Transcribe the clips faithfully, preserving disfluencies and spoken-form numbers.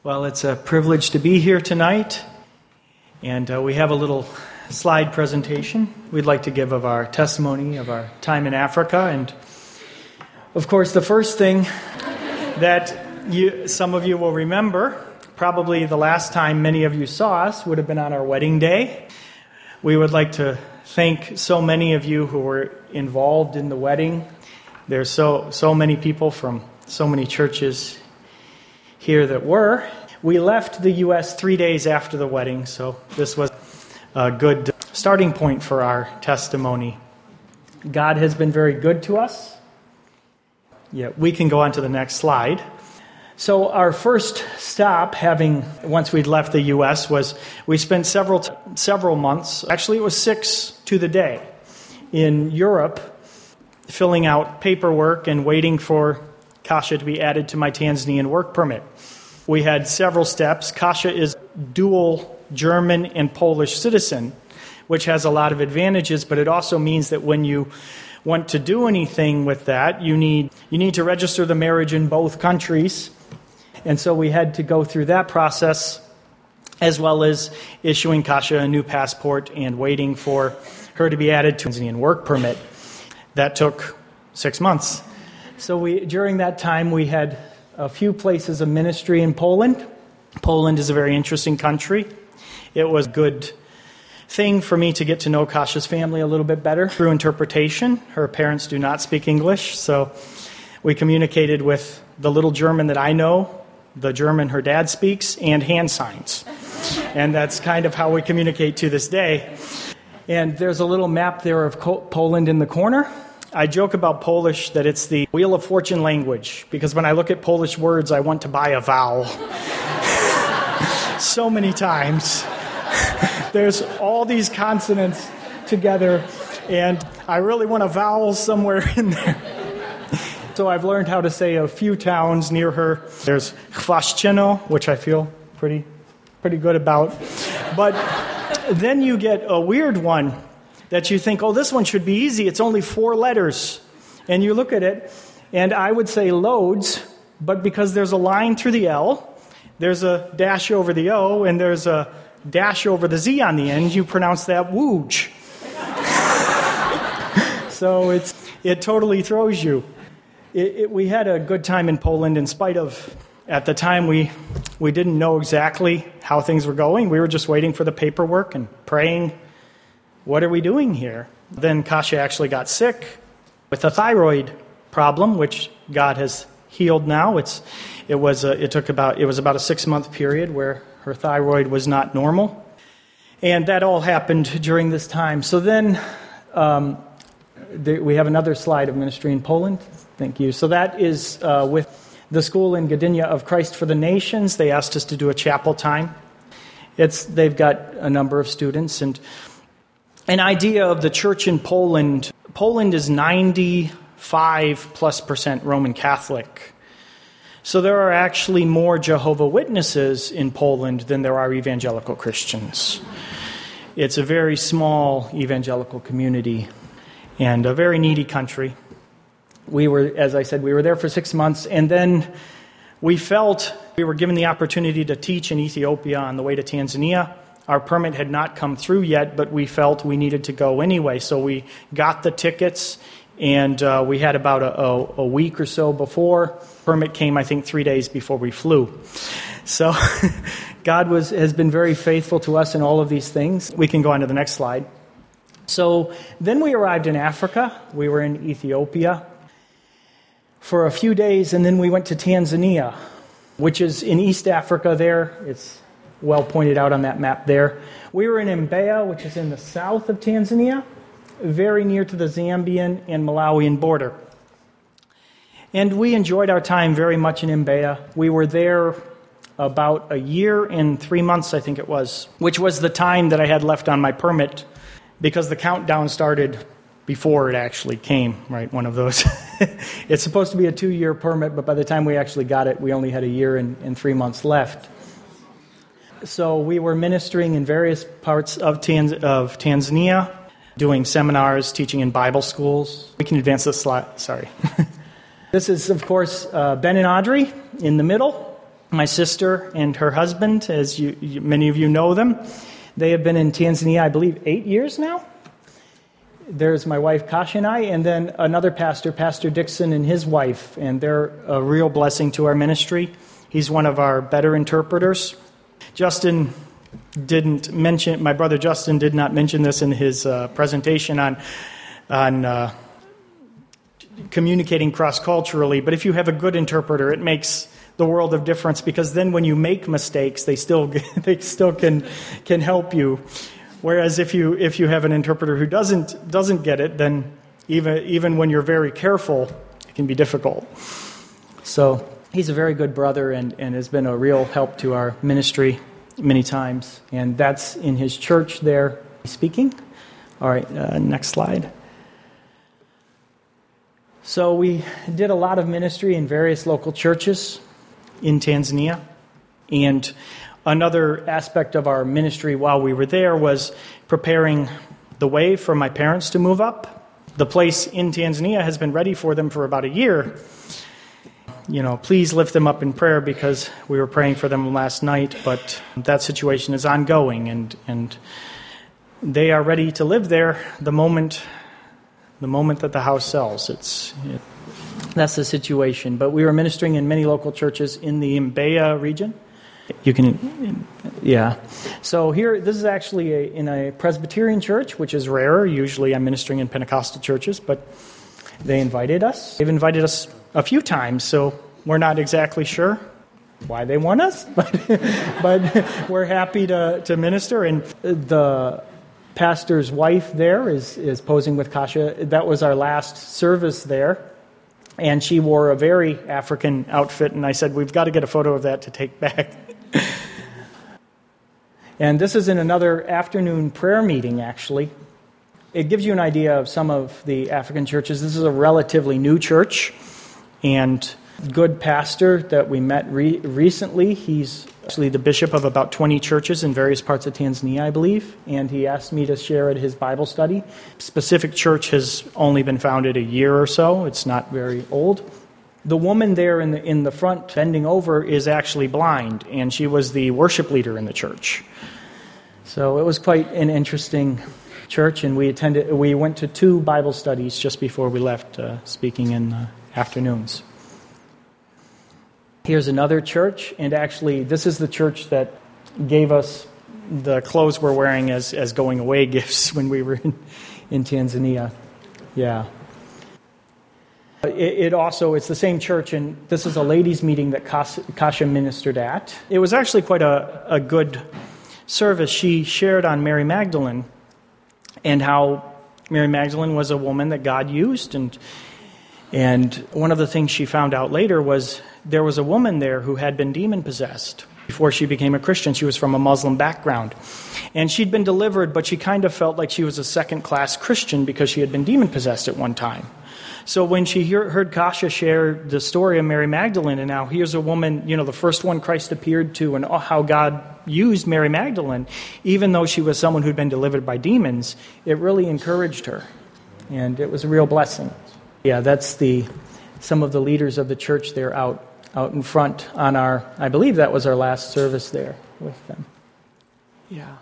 Well, it's a privilege to be here tonight, and uh, we have a little slide presentation we'd like to give of our testimony of our time in Africa. And, of course, the first thing that you, some of you will remember, probably the last time many of you saw us would have been on our wedding day. We would like to thank so many of you who were involved in the wedding. There's so so many people from so many churches here that were. We left the U S three days after the wedding, so this was a good starting point for our testimony. God has been very good to us. Yeah, we can go on to the next slide. So our first stop, having once we'd left the U S, was we spent several several months, actually it was six to the day, in Europe, filling out paperwork and waiting for Kasia to be added to my Tanzanian work permit. We had several steps. Kasia is dual German and Polish citizen, which has a lot of advantages, but it also means that when you want to do anything with that, you need you need to register the marriage in both countries. And so we had to go through that process, as well as issuing Kasia a new passport and waiting for her to be added to a Tanzanian work permit. That took six months. So we during that time, we had a few places of ministry in Poland. Poland is a very interesting country. It was a good thing for me to get to know Kasia's family a little bit better through interpretation. Her parents do not speak English, so we communicated with the little German that I know, the German her dad speaks, and hand signs. And that's kind of how we communicate to this day. And there's a little map there of Poland in the corner. I joke about Polish that it's the Wheel of Fortune language, because when I look at Polish words, I want to buy a vowel. So many times. There's all these consonants together, and I really want a vowel somewhere in there. So I've learned how to say a few towns near her. There's Chwaszczyno, which I feel pretty, pretty good about. But then you get a weird one that you think, oh, this one should be easy. It's only four letters. And you look at it, and I would say loads, but because there's a line through the L, there's a dash over the O, and there's a dash over the Z on the end, you pronounce that wooj. So it's it totally throws you. It, it, we had a good time in Poland in spite of, at the time, we, we didn't know exactly how things were going. We were just waiting for the paperwork and praying, what are we doing here? Then Kasia actually got sick with a thyroid problem, which God has healed now. It's it was a, it took about it was about a six month period where her thyroid was not normal, and that all happened during this time. So then um, the, we have another slide of ministry in Poland. Thank you. So that is uh, with the school in Gdynia of Christ for the Nations. They asked us to do a chapel time. It's they've got a number of students. And an idea of the church in Poland, Poland is ninety-five plus percent Roman Catholic. So there are actually more Jehovah's Witnesses in Poland than there are evangelical Christians. It's a very small evangelical community and a very needy country. We were, as I said, we were there for six months, and then we felt we were given the opportunity to teach in Ethiopia on the way to Tanzania. Our permit had not come through yet, but we felt we needed to go anyway. So we got the tickets, and uh, we had about a, a, a week or so before. Permit came, I think, three days before we flew. So God was has been very faithful to us in all of these things. We can go on to the next slide. So then we arrived in Africa. We were in Ethiopia for a few days, and then we went to Tanzania, which is in East Africa there. It's well pointed out on that map there. We were in Mbeya, which is in the south of Tanzania, very near to the Zambian and Malawian border. And we enjoyed our time very much in Mbeya. We were there about a year and three months, I think it was, which was the time that I had left on my permit, because the countdown started before it actually came, right? One of those. It's supposed to be a two-year permit, but by the time we actually got it, we only had a year and, and three months left. So we were ministering in various parts of, Tanz- of Tanzania, doing seminars, teaching in Bible schools. We can advance this slide. Sorry. This is, of course, uh, Ben and Audrey in the middle. My sister and her husband, as you, you, many of you know them, they have been in Tanzania, I believe, eight years now. There's my wife, Kasha, and I, and then another pastor, Pastor Dixon, and his wife, and they're a real blessing to our ministry. He's one of our better interpreters. Justin didn't mention, my brother Justin did not mention this in his uh, presentation on, on uh, communicating cross-culturally, but if you have a good interpreter, it makes the world of difference, because then when you make mistakes, they still they still can can help you. Whereas if you if you have an interpreter who doesn't doesn't get it, then even even when you're very careful, it can be difficult. So he's a very good brother and, and has been a real help to our ministry many times. And that's in his church there speaking. All right, uh, next slide. So we did a lot of ministry in various local churches in Tanzania. And another aspect of our ministry while we were there was preparing the way for my parents to move up. The place in Tanzania has been ready for them for about a year. You know, please lift them up in prayer, because we were praying for them last night, but that situation is ongoing, and and they are ready to live there the moment the moment that the house sells. It's it, that's the situation. But we were ministering in many local churches in the Mbeya region. You can, yeah. So here, this is actually a, in a Presbyterian church, which is rare. Usually I'm ministering in Pentecostal churches, but they invited us. They've invited us a few times, so we're not exactly sure why they want us, but but we're happy to, to minister. And the pastor's wife there is, is posing with Kasha. That was our last service there. And she wore a very African outfit, and I said, we've got to get a photo of that to take back. And this is in another afternoon prayer meeting, actually. It gives you an idea of some of the African churches. This is a relatively new church, and good pastor that we met re- recently. He's actually the bishop of about twenty churches in various parts of Tanzania, I believe, and he asked me to share at his Bible study. Specific church has only been founded a year or so. It's not very old. The woman there in the in the front bending over is actually blind, and she was the worship leader in the church. So it was quite an interesting church, and we attended. We went to two Bible studies just before we left, uh, speaking in the afternoons. Here's another church, and actually this is the church that gave us the clothes we're wearing as, as going away gifts when we were in, in Tanzania. Yeah. It, it also, it's the same church, and this is a ladies' meeting that Kasha ministered at. It was actually quite a, a good service. She shared on Mary Magdalene and how Mary Magdalene was a woman that God used, and And one of the things she found out later was there was a woman there who had been demon-possessed before she became a Christian. She was from a Muslim background. And she'd been delivered, but she kind of felt like she was a second-class Christian because she had been demon-possessed at one time. So when she hear, heard Kasha share the story of Mary Magdalene, and now here's a woman, you know, the first one Christ appeared to, and how God used Mary Magdalene, even though she was someone who'd been delivered by demons, it really encouraged her. And it was a real blessing. Yeah, that's the some of the leaders of the church there out out in front on our, I believe that was our last service there with them. Yeah.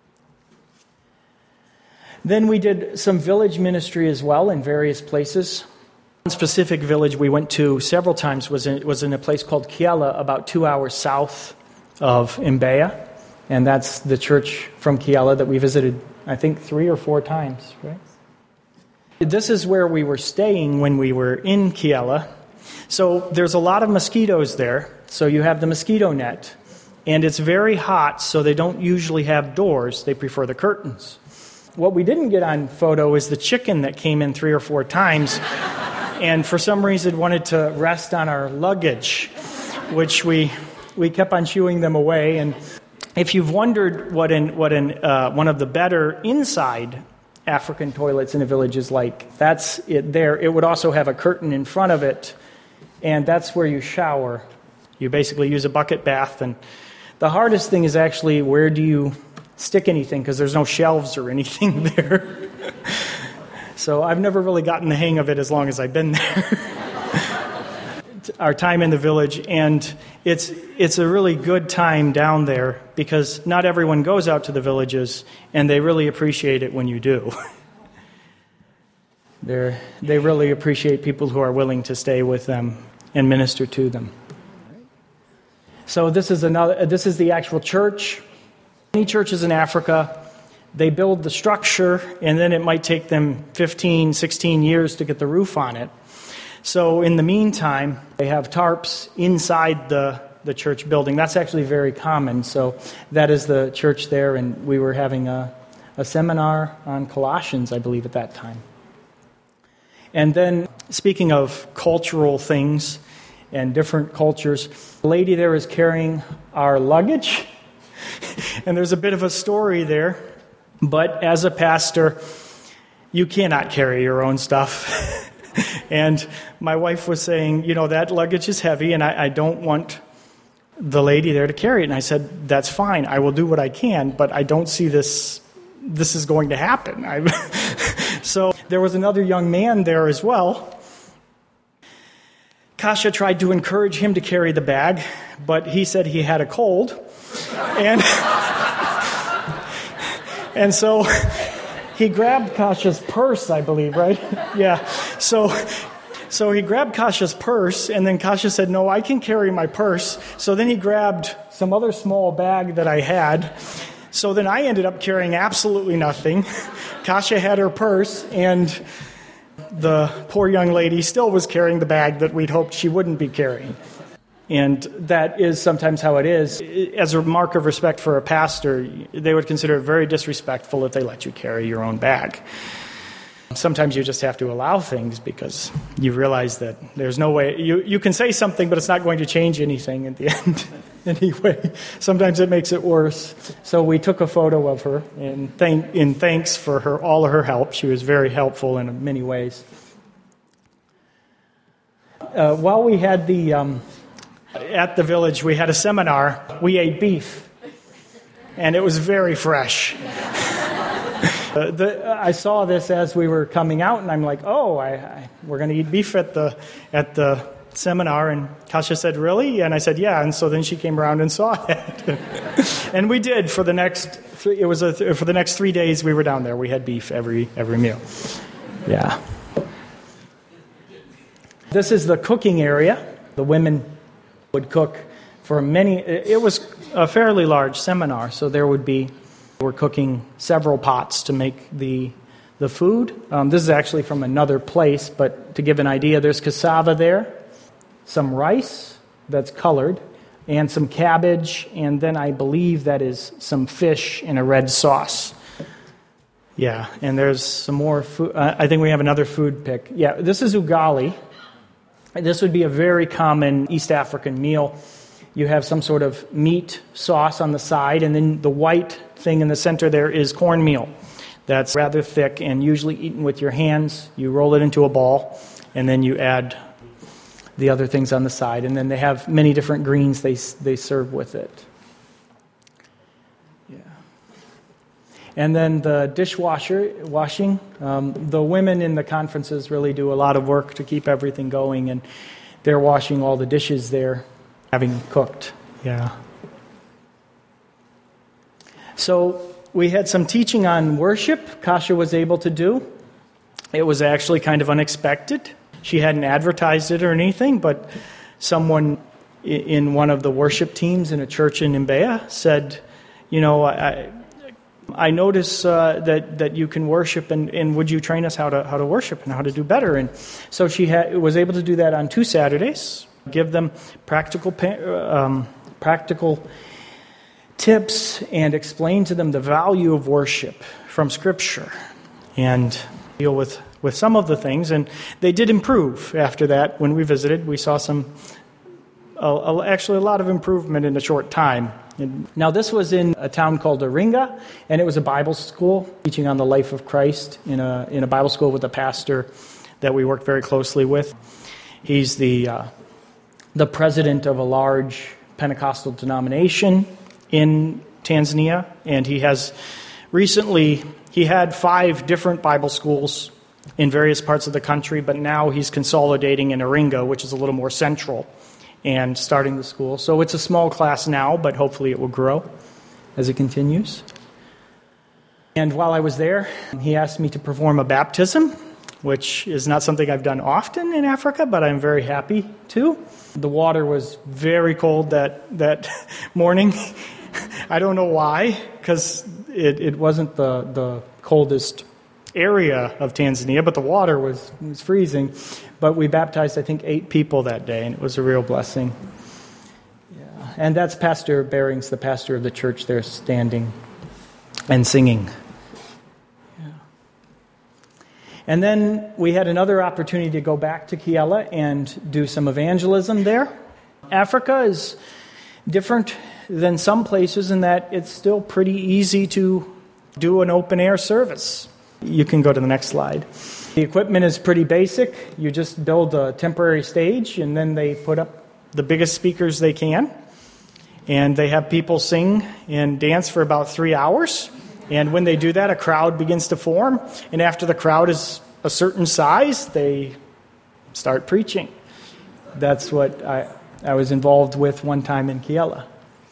Then we did some village ministry as well in various places. One specific village we went to several times was in, was in a place called Kiala, about two hours south of Mbeya. And that's the church from Kiala that we visited, I think, three or four times, right? This is where we were staying when we were in Kiala. So there's a lot of mosquitoes there. So you have the mosquito net. And it's very hot, so they don't usually have doors. They prefer the curtains. What we didn't get on photo is the chicken that came in three or four times. And for some reason wanted to rest on our luggage, which we we kept on shooing them away. And if you've wondered what in what in uh, one of the better inside African toilets in a village is like, that's it there. It would also have a curtain in front of it, and that's where you shower. You basically use a bucket bath, and the hardest thing is actually where do you stick anything, because there's no shelves or anything there. So I've never really gotten the hang of it as long as I've been there. our time in the village, and it's it's a really good time down there because not everyone goes out to the villages, and they really appreciate it when you do. They they really appreciate people who are willing to stay with them and minister to them. So this is another. This is the actual church. Many churches in Africa, they build the structure, and then it might take them fifteen, sixteen years to get the roof on it. So in the meantime, they have tarps inside the, the church building. That's actually very common. So that is the church there, and we were having a, a seminar on Colossians, I believe, at that time. And then, speaking of cultural things and different cultures, the lady there is carrying our luggage. And there's a bit of a story there. But as a pastor, you cannot carry your own stuff. And my wife was saying, you know, that luggage is heavy, and I, I don't want the lady there to carry it. And I said, that's fine. I will do what I can, but I don't see this this is going to happen. I, so there was another young man there as well. Kasha tried to encourage him to carry the bag, but he said he had a cold. And, and so he grabbed Kasha's purse, I believe, right? Yeah. So so he grabbed Kasha's purse, and then Kasha said, no, I can carry my purse. So then he grabbed some other small bag that I had. So then I ended up carrying absolutely nothing. Kasha had her purse, and the poor young lady still was carrying the bag that we'd hoped she wouldn't be carrying. And that is sometimes how it is. As a mark of respect for a pastor, they would consider it very disrespectful if they let you carry your own bag. Sometimes you just have to allow things because you realize that there's no way. You, you can say something, but it's not going to change anything at the end anyway. Sometimes it makes it worse. So we took a photo of her in, thank, in thanks for her all of her help. She was very helpful in many ways. Uh, while we had the... Um, At the village, we had a seminar. We ate beef, and it was very fresh. uh, the, I saw this as we were coming out, and I'm like, "Oh, I, I, we're going to eat beef at the at the seminar." And Kasha said, "Really?" And I said, "Yeah." And so then she came around and saw it, and we did for the next. It was a, for the next three days we were down there. We had beef every every meal. Yeah. This is the cooking area. The women would cook for many. It was a fairly large seminar, so there would be, we're cooking several pots to make the the food. Um, this is actually from another place, but to give an idea, there's cassava there, some rice that's colored, and some cabbage, and then I believe that is some fish in a red sauce. Yeah, and there's some more food. Uh, I think we have another food pick. Yeah, this is ugali. This would be a very common East African meal. You have some sort of meat sauce on the side, and then the white thing in the center there is cornmeal. That's rather thick and usually eaten with your hands. You roll it into a ball, and then you add the other things on the side. And then they have many different greens they they serve with it. Yeah. And then the dishwasher washing. Um, the women in the conferences really do a lot of work to keep everything going, and they're washing all the dishes there, having cooked. Yeah. So we had some teaching on worship Kasha was able to do. It was actually kind of unexpected. She hadn't advertised it or anything, but someone in one of the worship teams in a church in Mbeya said, you know, I... I notice uh, that that you can worship, and, and would you train us how to how to worship and how to do better? And so she ha- was able to do that on two Saturdays. Give them practical um, practical tips and explain to them the value of worship from Scripture, and deal with, with some of the things. And they did improve after that. When we visited, we saw some uh, actually a lot of improvement in a short time. And now, this was in a town called Iringa, and it was a Bible school teaching on the life of Christ in a in a Bible school with a pastor that we worked very closely with. He's the uh, the president of a large Pentecostal denomination in Tanzania, and he has recently he had five different Bible schools in various parts of the country, but now he's consolidating in Iringa, which is a little more central, and starting the school. So it's a small class now, but hopefully it will grow as it continues. And while I was there, he asked me to perform a baptism, which is not something I've done often in Africa, but I'm very happy to. The water was very cold that, that morning. I don't know why, because it, it wasn't the, the coldest area of Tanzania, but the water was, was freezing. But we baptized, I think, eight people that day, and it was a real blessing. Yeah. And that's Pastor Bearings, the pastor of the church there, standing and singing. Yeah. And then we had another opportunity to go back to Kiala and do some evangelism there. Africa is different than some places in that it's still pretty easy to do an open-air service. You can go to the next slide. The equipment is pretty basic. You just build a temporary stage, and then they put up the biggest speakers they can. And they have people sing and dance for about three hours. And when they do that, a crowd begins to form. And after the crowd is a certain size, they start preaching. That's what I, I was involved with one time in Kiala.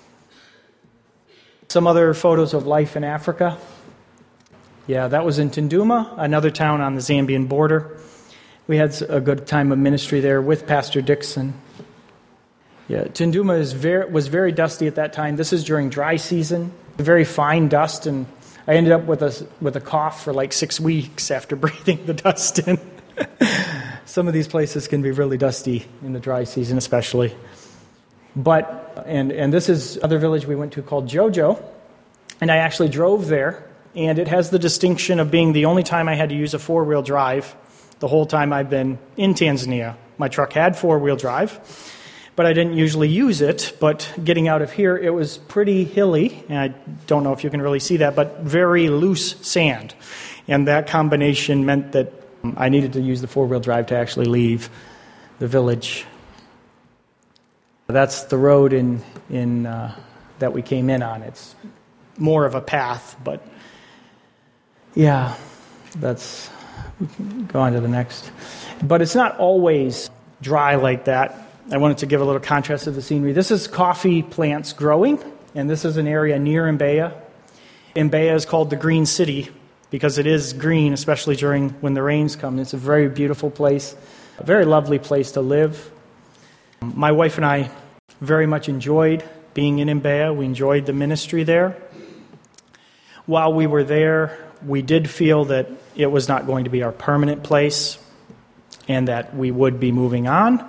Some other photos of life in Africa. Yeah, that was in Tunduma, another town on the Zambian border. We had a good time of ministry there with Pastor Dixon. Yeah, Tunduma is very, was very dusty at that time. This is during dry season, very fine dust, and I ended up with a, with a cough for like six weeks after breathing the dust in. Some of these places can be really dusty in the dry season especially. But, and, and this is another village we went to called Jojo, and I actually drove there. And it has the distinction of being the only time I had to use a four-wheel drive the whole time I've been in Tanzania. My truck had four-wheel drive, but I didn't usually use it. But getting out of here, it was pretty hilly, and I don't know if you can really see that, but very loose sand. And that combination meant that I needed to use the four-wheel drive to actually leave the village. That's the road in, in uh, that we came in on. It's more of a path, but... Yeah, that's, we can go on to the next. But it's not always dry like that. I wanted to give a little contrast to the scenery. This is coffee plants growing, and this is an area near Mbeya. Mbeya is called the Green City because it is green, especially during when the rains come. It's a very beautiful place, a very lovely place to live. My wife and I very much enjoyed being in Mbeya. We enjoyed the ministry there. While we were there, we did feel that it was not going to be our permanent place and that we would be moving on.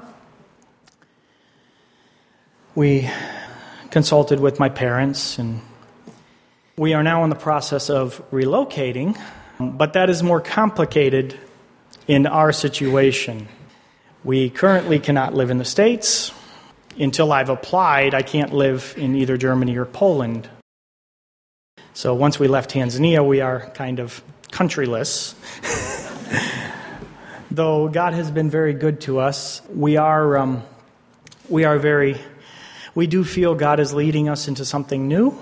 We consulted with my parents, and we are now in the process of relocating, but that is more complicated in our situation. We currently cannot live in the States. Until I've applied, I can't live in either Germany or Poland. So once we left Tanzania, we are kind of countryless. Though God has been very good to us, we are um, we are very, we do feel God is leading us into something new.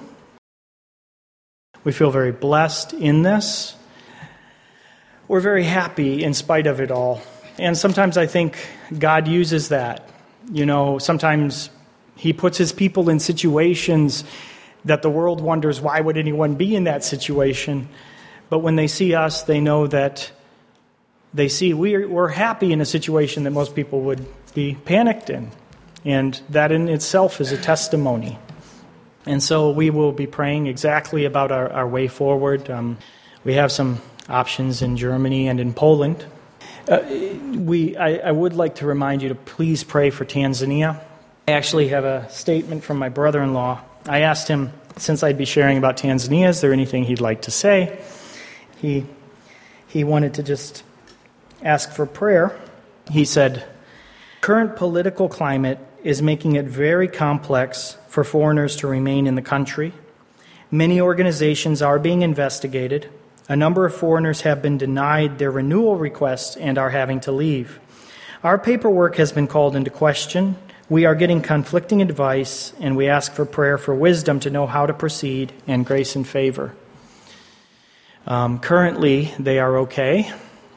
We feel very blessed in this. We're very happy in spite of it all. And sometimes I think God uses that. You know, sometimes He puts His people in situations that the world wonders, why would anyone be in that situation? But when they see us, they know that they see we're, we're happy in a situation that most people would be panicked in. And that in itself is a testimony. And so we will be praying exactly about our, our way forward. Um, we have some options in Germany and in Poland. Uh, we, I, I would like to remind you to please pray for Tanzania. I actually have a statement from my brother-in-law. I asked him, since I'd be sharing about Tanzania, is there anything he'd like to say? He he wanted to just ask for prayer. He said, current political climate is making it very complex for foreigners to remain in the country. Many organizations are being investigated. A number of foreigners have been denied their renewal requests and are having to leave. Our paperwork has been called into question. We are getting conflicting advice, and we ask for prayer for wisdom to know how to proceed and grace and favor. Um, currently, they are okay.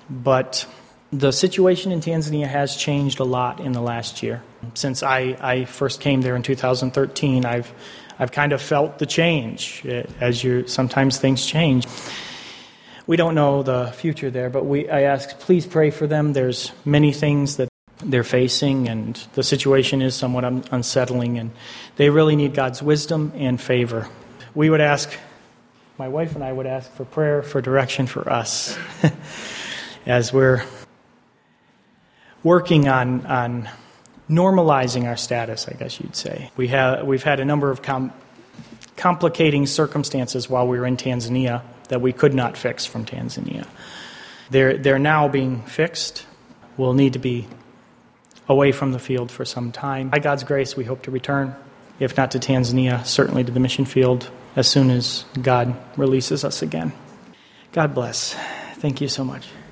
But the situation in Tanzania has changed a lot in the last year. Since I, I first came there in two thousand thirteen, I've I've kind of felt the change. As you sometimes things change. We don't know the future there, but we I ask, please pray for them. There's many things that they're facing, and the situation is somewhat un- unsettling, and they really need God's wisdom and favor. We would ask, my wife and I would ask for prayer, for direction for us, as we're working on on normalizing our status, I guess you'd say. We have we've had a number of com- complicating circumstances while we were in Tanzania that we could not fix from Tanzania. They're they're now being fixed. We'll need to be away from the field for some time. By God's grace, we hope to return, if not to Tanzania, certainly to the mission field as soon as God releases us again. God bless. Thank you so much.